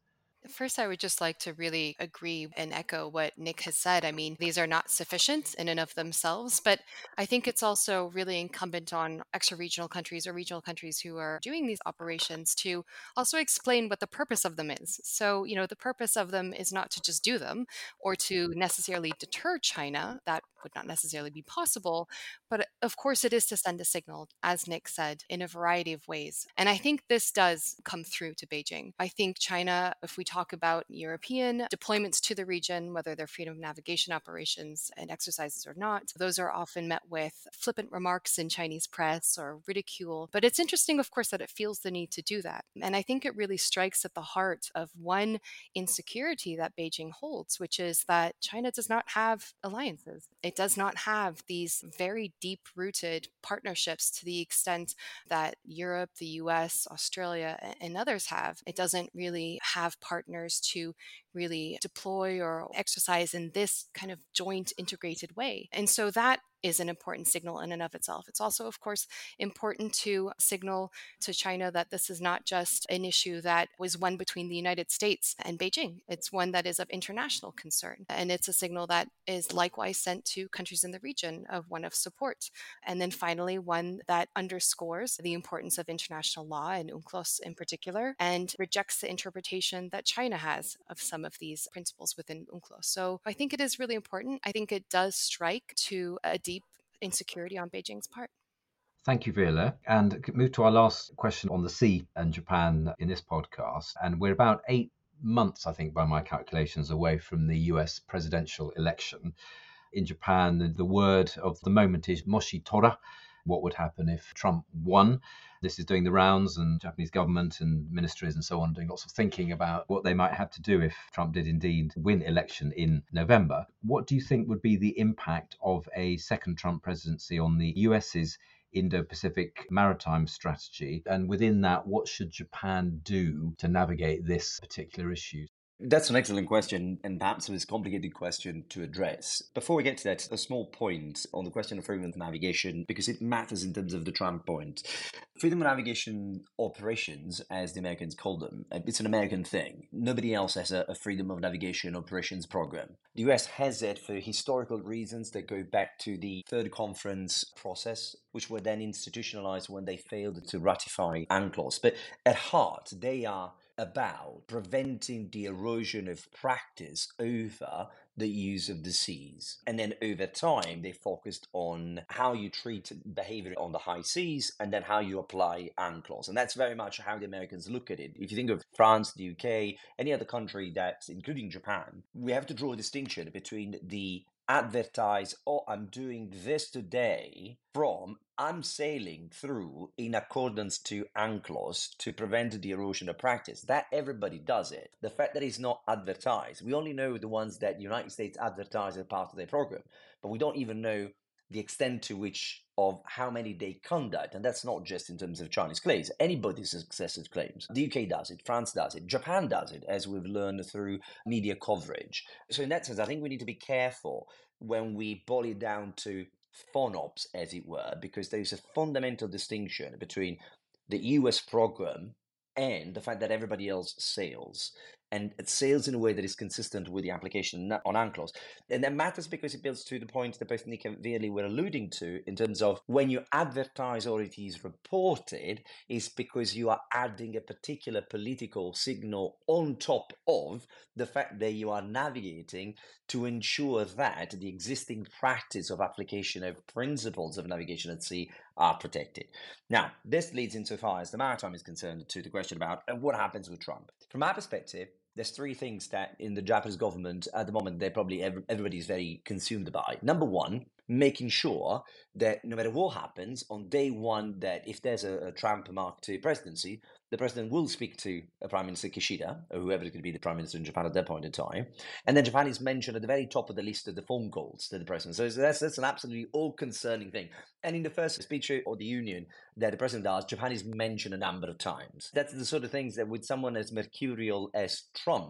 First, I would just like to really agree and echo what Nick has said. I mean, these are not sufficient in and of themselves, but I think it's also really incumbent on extra regional countries or regional countries who are doing these operations to also explain what the purpose of them is. So, you know, the purpose of them is not to just do them or to necessarily deter China. That would not necessarily be possible. But of course, it is to send a signal, as Nick said, in a variety of ways. And I think this does come through to Beijing. I think China, if we talk about European deployments to the region, whether they're freedom of navigation operations and exercises or not, those are often met with flippant remarks in Chinese press or ridicule. But it's interesting, of course, that it feels the need to do that. And I think it really strikes at the heart of one insecurity that Beijing holds, which is that China does not have alliances. It does not have these very deep rooted partnerships to the extent that Europe, the U S, Australia, and others have. It doesn't really have partners to really deploy or exercise in this kind of joint integrated way. And so that is an important signal in and of itself. It's also, of course, important to signal to China that this is not just an issue that was one between the United States and Beijing. It's one that is of international concern. And it's a signal that is likewise sent to countries in the region of one of support. And then finally, one that underscores the importance of international law and UNCLOS in particular, and rejects the interpretation that China has of some of these principles within UNCLOS. So I think it is really important. I think it does strike to a deep insecurity on Beijing's part. Thank you, Viola. And move to our last question on the sea and Japan in this podcast. And we're about eight months, I think, by my calculations, away from the U S presidential election. In Japan, the, the word of the moment is Moshi Tora. What would happen if Trump won? This is doing the rounds, and Japanese government and ministries and so on doing lots of thinking about what they might have to do if Trump did indeed win election in November. What do you think would be the impact of a second Trump presidency on the U S's Indo-Pacific maritime strategy? And within that, what should Japan do to navigate this particular issue? That's an excellent question, and perhaps a complicated question to address. Before we get to that, a small point on the question of freedom of navigation, because it matters in terms of the Trump point. Freedom of navigation operations, as the Americans call them, it's an American thing. Nobody else has a, a freedom of navigation operations program. The U S has it for historical reasons that go back to the third conference process, which were then institutionalized when they failed to ratify UNCLOS. But at heart, they are about preventing the erosion of practice over the use of the seas. And then over time, they focused on how you treat behavior on the high seas and then how you apply UNCLOS. And that's very much how the Americans look at it. If you think of France, the U K, any other country that's including Japan, we have to draw a distinction between the advertise, oh, I'm doing this today, from I'm sailing through in accordance to UNCLOS to prevent the erosion of practice. That everybody does it. The fact that it's not advertised, we only know the ones that the United States advertise as part of their program, but we don't even know the extent to which of how many they conduct. And that's not just in terms of Chinese claims. Anybody's successive claims. The U K does it, France does it, Japan does it, as we've learned through media coverage. So in that sense, I think we need to be careful when we boil it down to FONOPS, as it were, because there is a fundamental distinction between the U S program and the fact that everybody else sails. And it sails in a way that is consistent with the application on UNCLOS. And that matters because it builds to the point that both Nick and Viola were alluding to in terms of when you advertise or it is reported, is because you are adding a particular political signal on top of the fact that you are navigating to ensure that the existing practice of application of principles of navigation at sea are protected. Now, this leads insofar as the maritime is concerned to the question about uh, what happens with Trump. From our perspective, there's three things that in the Japanese government at the moment, they're probably every, everybody's very consumed by. Number one, making sure that no matter what happens on day one, that if there's a, a Trump Mark two presidency, the president will speak to a Prime Minister Kishida, or whoever is going to be the Prime Minister in Japan at that point in time. And then Japan is mentioned at the very top of the list of the phone calls to the president. So that's, that's an absolutely all-concerning thing. And in the first speech of the Union that the president does, Japan is mentioned a number of times. That's the sort of things that with someone as mercurial as Trump,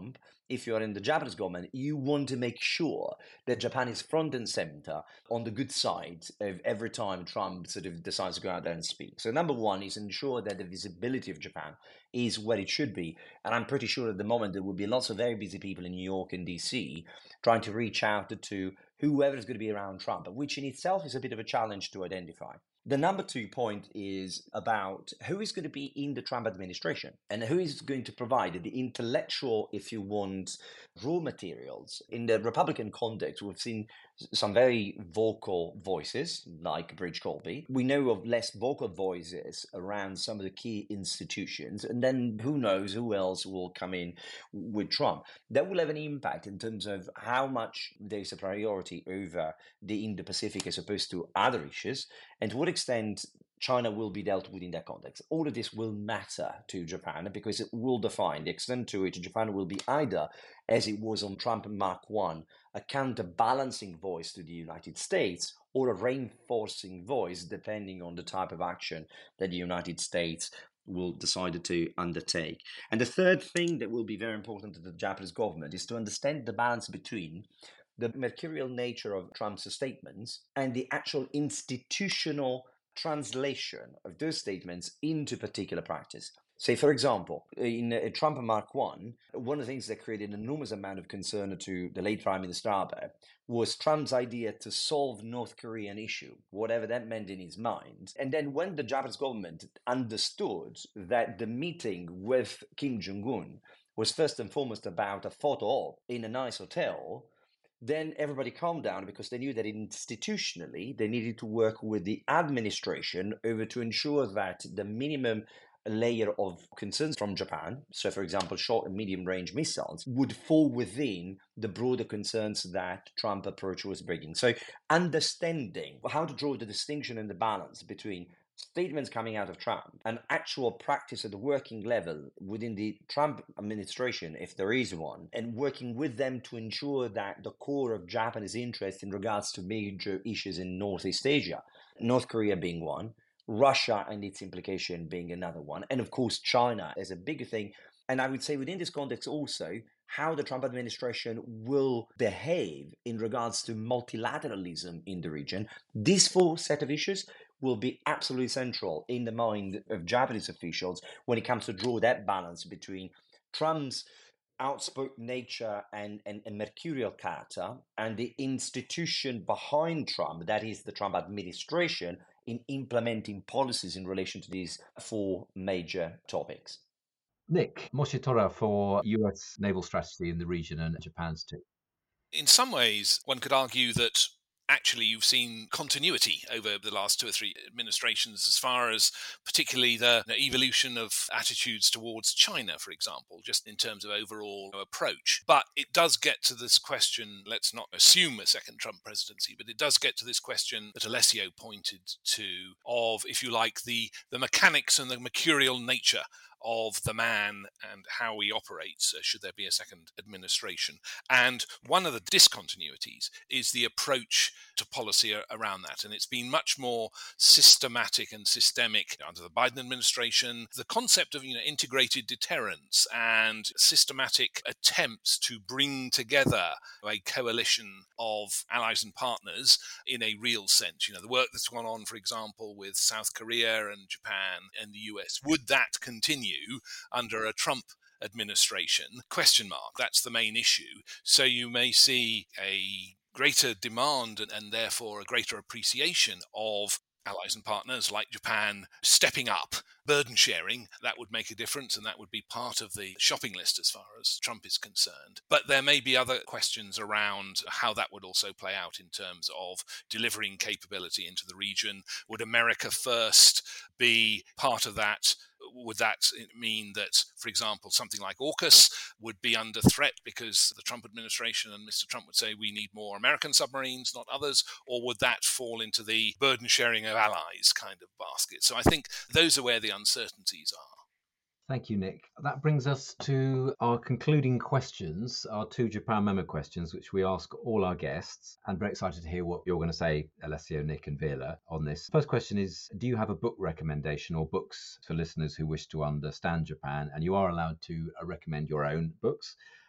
if you are in the Japanese government, you want to make sure that Japan is front and center on the good side of every time Trump sort of decides to go out there and speak. So number one is ensure that the visibility of Japan is where it should be. And I'm pretty sure at the moment there will be lots of very busy people in New York and D C trying to reach out to whoever is going to be around Trump, which in itself is a bit of a challenge to identify. The number two point is about who is going to be in the Trump administration and who is going to provide the intellectual, if you want, raw materials. In the Republican context, we've seen some very vocal voices like Bridge Colby. We know of less vocal voices around some of the key institutions. And then who knows who else will come in with Trump. That will have an impact in terms of how much there's a priority over the Indo-Pacific as opposed to other issues, and to what extent China will be dealt with in that context. All of this will matter to Japan because it will define the extent to which Japan will be either, as it was on Trump Mark one, a counterbalancing voice to the United States or a reinforcing voice depending on the type of action that the United States will decide to undertake. And the third thing that will be very important to the Japanese government is to understand the balance between the mercurial nature of Trump's statements and the actual institutional translation of those statements into particular practice. Say, for example, in uh, Trump Mark one, one of the things that created an enormous amount of concern to the late Prime Minister Abe was Trump's idea to solve North Korean issue, whatever that meant in his mind. And then when the Japanese government understood that the meeting with Kim Jong-un was first and foremost about a photo op in a nice hotel, then everybody calmed down because they knew that institutionally they needed to work with the administration over to ensure that the minimum layer of concerns from Japan, so for example, short and medium range missiles, would fall within the broader concerns that Trump approach was bringing. So understanding how to draw the distinction and the balance between statements coming out of Trump and actual practice at the working level within the Trump administration, if there is one, and working with them to ensure that the core of Japanese interest in regards to major issues in Northeast Asia, North Korea being one, Russia and its implication being another one, and of course China as a bigger thing. And I would say within this context also, how the Trump administration will behave in regards to multilateralism in the region. These four set of issues will be absolutely central in the mind of Japanese officials when it comes to draw that balance between Trump's outspoken nature and, and, and mercurial character and the institution behind Trump, that is the Trump administration, in implementing policies in relation to these four major topics. Nick, Moshitora for U S naval strategy in the region and Japan's too. In some ways, one could argue that actually you've seen continuity over the last two or three administrations as far as particularly the, the evolution of attitudes towards China, for example, just in terms of overall approach. But it does get to this question, let's not assume a second Trump presidency, but it does get to this question that Alessio pointed to of, if you like, the, the mechanics and the mercurial nature of the man and how he operates, uh, should there be a second administration. And one of the discontinuities is the approach to policy a- around that. And it's been much more systematic and systemic under the Biden administration. The concept of, you know, integrated deterrence and systematic attempts to bring together a coalition of allies and partners in a real sense. You know, the work that's gone on, for example, with South Korea and Japan and the U S, would that continue under a Trump administration? Question mark. That's the main issue. So you may see a greater demand and, and therefore a greater appreciation of allies and partners like Japan stepping up, burden sharing. That would make a difference, and that would be part of the shopping list as far as Trump is concerned. But there may be other questions around how that would also play out in terms of delivering capability into the region. Would America first be part of that? Would that mean that, for example, something like AUKUS would be under threat because the Trump administration and Mister Trump would say we need more American submarines, not others? Or would that fall into the burden sharing of allies kind of basket? So I think those are where the uncertainties are. Thank you, Nick. That brings us to our concluding questions, our two Japan Memo questions, which we ask all our guests. I'm very excited to hear what you're going to say, Alessio, Nick and Vela, on this. First question is, do you have a book recommendation or books for listeners who wish to understand Japan? And you are allowed to uh, recommend your own books.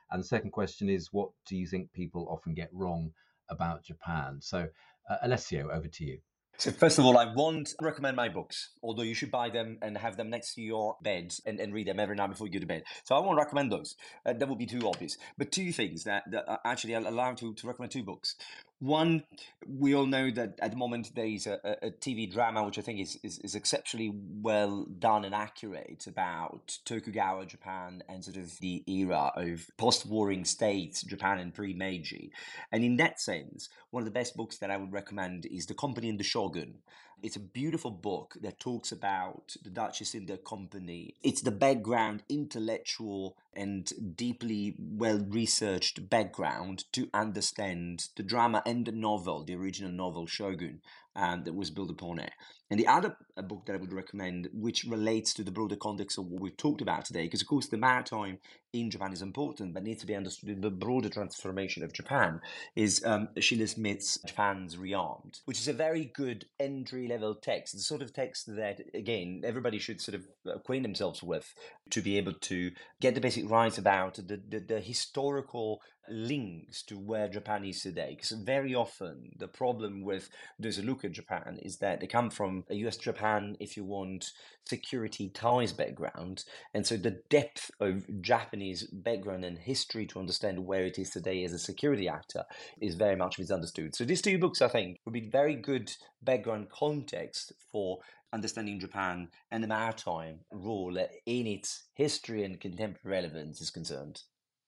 And the second question is, what do you think people often get wrong about Japan? So, uh, Alessio, over to you. So first of all, I won't recommend my books, although you should buy them and have them next to your bed and, and read them every night before you go to bed. So I won't recommend those. Uh, that would be too obvious. But two things that, that uh, actually I'll allow to, to recommend two books. One, we all know that at the moment there is a, a T V drama which I think is, is, is exceptionally well done and accurate about Tokugawa Japan and sort of the era of post-warring states, Japan and pre-Meiji. And in that sense, one of the best books that I would recommend is The Company and the Shogun. It's a beautiful book that talks about the Dutch East India Company. It's the background, intellectual and deeply well-researched background to understand the drama and the novel, the original novel Shogun, um, that was built upon it. And the other book that I would recommend, which relates to the broader context of what we've talked about today, because of course the maritime in Japan is important, but needs to be understood in the broader transformation of Japan, is um, Sheila Smith's Japan's Rearmed, which is a very good entry-level text. It's the sort of text that, again, everybody should sort of acquaint themselves with to be able to get the basic rights about the, the, the historical links to where Japan is today. Because very often the problem with those who look at Japan is that they come from a U S Japan, if you want, security ties background. And so the depth of Japanese background and history to understand where it is today as a security actor is very much misunderstood. So these two books, I think, would be very good background context for understanding Japan and the maritime role in its history and contemporary relevance is concerned.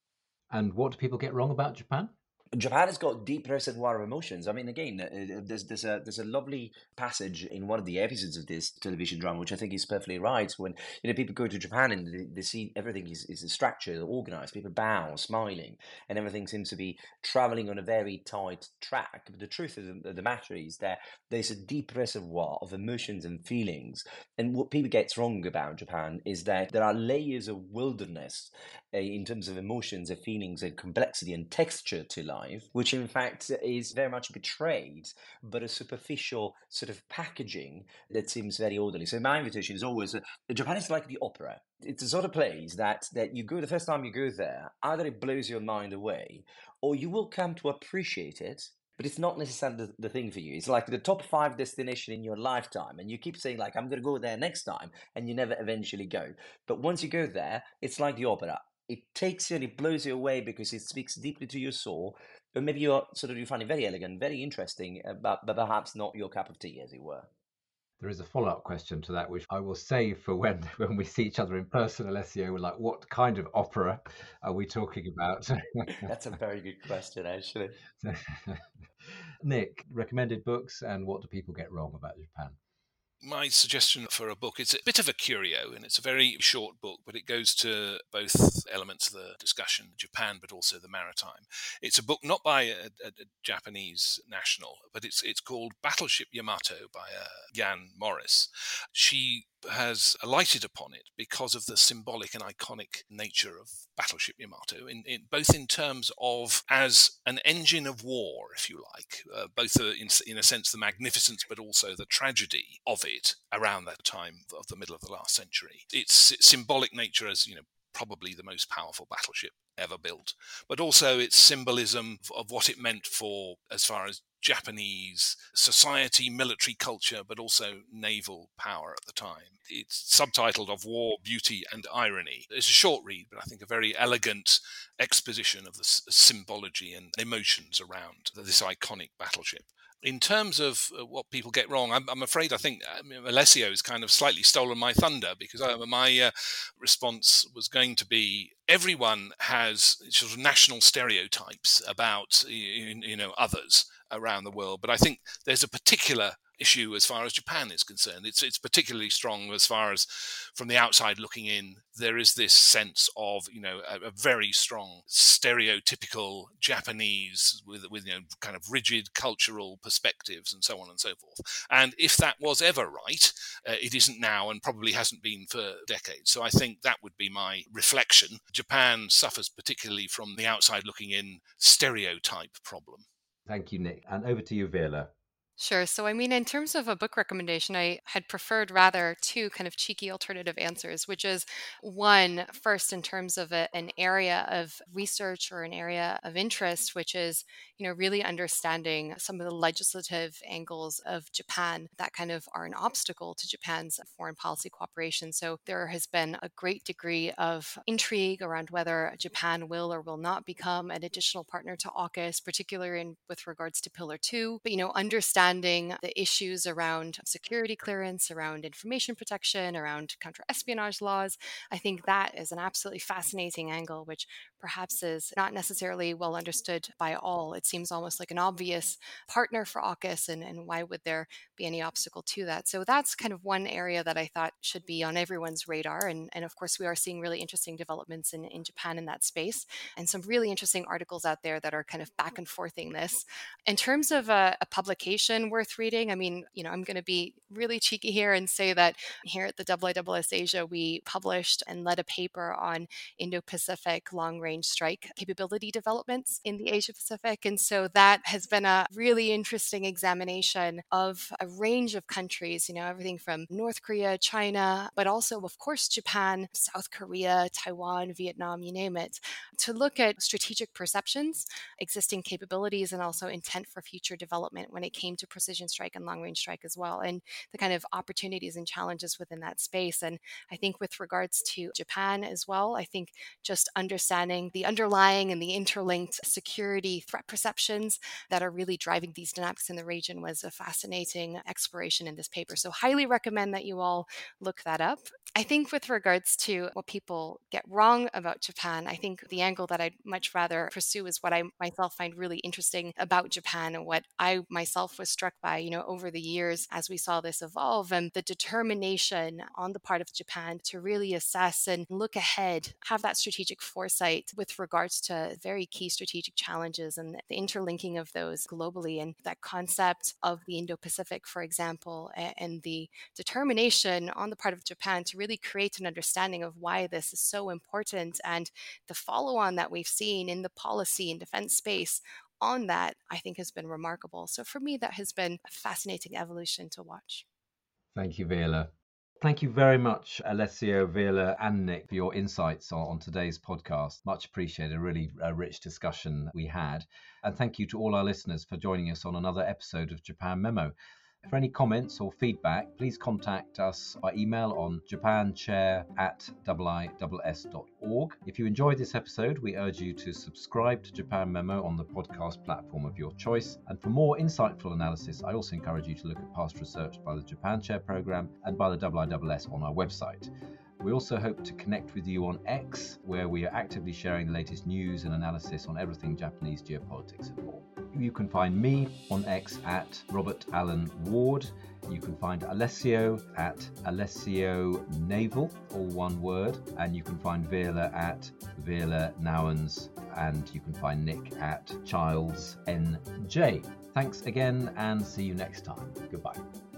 And what do people get wrong about Japan? Japan has got deep reservoir of emotions. I mean, again, uh, there's there's a there's a lovely passage in one of the episodes of this television drama, which I think is perfectly right. When you know people go to Japan and they, they see everything is, is structured, organized, people bow, smiling, and everything seems to be traveling on a very tight track. But the truth of the, the matter is that there's a deep reservoir of emotions and feelings. And what people get wrong about Japan is that there are layers of wilderness uh, in terms of emotions and feelings and complexity and texture to life, which in fact is very much betrayed, but a superficial sort of packaging that seems very orderly. So my invitation is always, uh, Japan is like the opera. It's a sort of place that, that you go, the first time you go there, either it blows your mind away, or you will come to appreciate it, but it's not necessarily the, the thing for you. It's like the top five destination in your lifetime, and you keep saying like, I'm going to go there next time, and you never eventually go. But once you go there, it's like the opera. It takes you and it blows you away because it speaks deeply to your soul. But maybe you're sort of you find it very elegant, very interesting, uh, but, but perhaps not your cup of tea, as it were. There is a follow-up question to that, which I will save for when, when we see each other in person, Alessio. We're like, what kind of opera are we talking about? That's a very good question, actually. Nick, recommended books and what do people get wrong about Japan? My suggestion for a book, it's a bit of a curio, and it's a very short book, but it goes to both elements of the discussion, Japan, but also the maritime. It's a book not by a, a, a Japanese national, but it's it's called Battleship Yamato by uh, Jan Morris. She has alighted upon it because of the symbolic and iconic nature of Battleship Yamato, in, in both in terms of as an engine of war, if you like, uh, both uh, in, in a sense the magnificence, but also the tragedy of it around that time of the middle of the last century. Its symbolic nature as, you know, probably the most powerful battleship ever built, but also its symbolism of what it meant for, as far as Japanese society, military culture, but also naval power at the time. It's subtitled Of War, Beauty and Irony. It's a short read, but I think a very elegant exposition of the symbology and emotions around this iconic battleship. In terms of uh, what people get wrong, I'm, I'm afraid I think I mean, Alessio has kind of slightly stolen my thunder, because I, my uh, response was going to be everyone has sort of national stereotypes about you, you know others around the world, but I think there's a particular issue as far as Japan is concerned. It's it's particularly strong as far as from the outside looking in, there is this sense of, you know, a, a very strong stereotypical Japanese with, with, you know, kind of rigid cultural perspectives and so on and so forth. And if that was ever right, uh, it isn't now and probably hasn't been for decades. So I think that would be my reflection. Japan suffers particularly from the outside looking in stereotype problem. Thank you, Nick. And over to you, Veerle. Sure. So, I mean, in terms of a book recommendation, I had preferred rather two kind of cheeky alternative answers, which is one, first, in terms of a, an area of research or an area of interest, which is, you know, really understanding some of the legislative angles of Japan that kind of are an obstacle to Japan's foreign policy cooperation. So, there has been a great degree of intrigue around whether Japan will or will not become an additional partner to AUKUS, particularly in, with regards to Pillar Two. But, you know, understand the issues around security clearance, around information protection, around counter-espionage laws. I think that is an absolutely fascinating angle, which perhaps is not necessarily well understood by all. It seems almost like an obvious partner for AUKUS, and, and why would there be any obstacle to that? So that's kind of one area that I thought should be on everyone's radar. And, and of course, we are seeing really interesting developments in, in Japan in that space, and some really interesting articles out there that are kind of back and forthing this. In terms of a, a publication worth reading, I mean, you know, I'm going to be really cheeky here and say that here at the A I S S Asia, we published and led a paper on Indo-Pacific long-range strike capability developments in the Asia-Pacific. And so that has been a really interesting examination of a range of countries, you know, everything from North Korea, China, but also, of course, Japan, South Korea, Taiwan, Vietnam, you name it, to look at strategic perceptions, existing capabilities, and also intent for future development when it came to precision strike and long range strike as well, and the kind of opportunities and challenges within that space. And I think with regards to Japan as well, I think just understanding the underlying and the interlinked security threat perceptions that are really driving these dynamics in the region was a fascinating exploration in this paper. So highly recommend that you all look that up. I think with regards to what people get wrong about Japan, I think the angle that I'd much rather pursue is what I myself find really interesting about Japan, and what I myself was struck by, you know, over the years as we saw this evolve, and the determination on the part of Japan to really assess and look ahead, have that strategic foresight with regards to very key strategic challenges and the interlinking of those globally, and that concept of the Indo-Pacific, for example, and the determination on the part of Japan to really create an understanding of why this is so important, and the follow-on that we've seen in the policy and defense space on that, I think, has been remarkable. So for me, that has been a fascinating evolution to watch. Thank you, Veerle. Thank you very much, Alessio, Veerle, and Nick, for your insights on, on today's podcast. Much appreciated. A really uh, rich discussion we had. And thank you to all our listeners for joining us on another episode of Japan Memo. For any comments or feedback, please contact us by email on japanchair at I I S S dot org. If you enjoyed this episode, we urge you to subscribe to Japan Memo on the podcast platform of your choice. And for more insightful analysis, I also encourage you to look at past research by the Japan Chair Programme and by the I I S S on our website. We also hope to connect with you on X, where we are actively sharing the latest news and analysis on everything Japanese geopolitics and more. You can find me on X at Robert Allen Ward. You can find Alessio at Alessio Naval, all one word. And you can find Veerle at Veerle Nouwens. And you can find Nick at Childs N J. Thanks again, and see you next time. Goodbye.